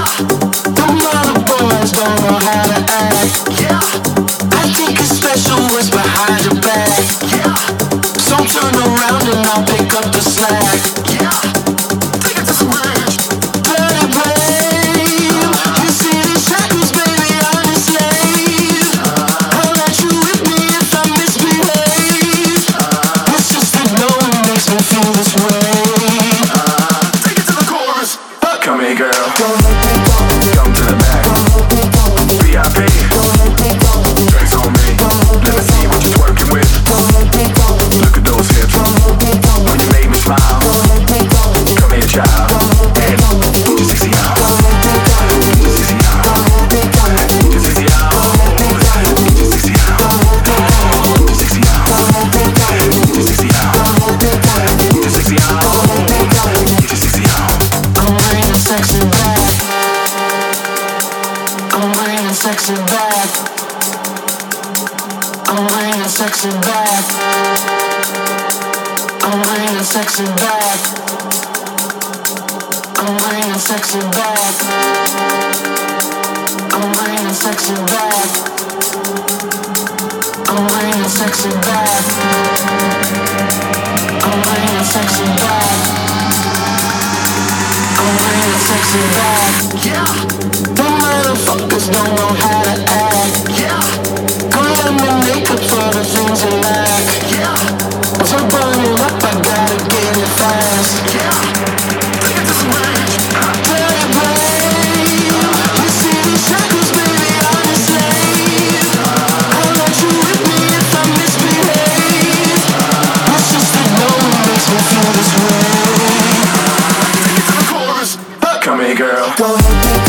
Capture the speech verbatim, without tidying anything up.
Them other boys don't know how to act. Yeah. I think it's special what's behind your back. Yeah. So turn around and I'll pick up the slack. Yeah. Take it to some bridge. Bloody blame. You see these shackles, baby, I'm a slave. I'll let you whip me if I misbehave. It's just that no one makes me feel this way. Take it to the chorus. Come here, girl. Come to the back. V I P. Drinks on me. Let me see what you're twerking with. Look at those hips. When you make me smile. Come here, child. And put your sexy out. Put your sexy out. Put your sexy out. Put your sexy out. Put your sexy out. Put your sexy out. Put your sexy out. Put your sexy out. I'm bringing sexy back. I'm bringing sexy back. I'm bringing sexy back. I'm bringing sexy back. I'm bringing sexy back. I'm bringing sexy back. I'm bringing sexy back. I'm bringing sexy back. I'm bringing sexy back. Yeah. The motherfuckers don't know how to act. Yeah. Come let me make up for the things I lack. Yeah. Once I burn it up, I gotta get it fast. Yeah. Take it to some range. Play, play. You see these shackles, baby, I'm a slave. I'll let you whip me if I misbehave. It's just that no one makes me feel this way. Take it to the chorus. Come here, girl. Go ahead,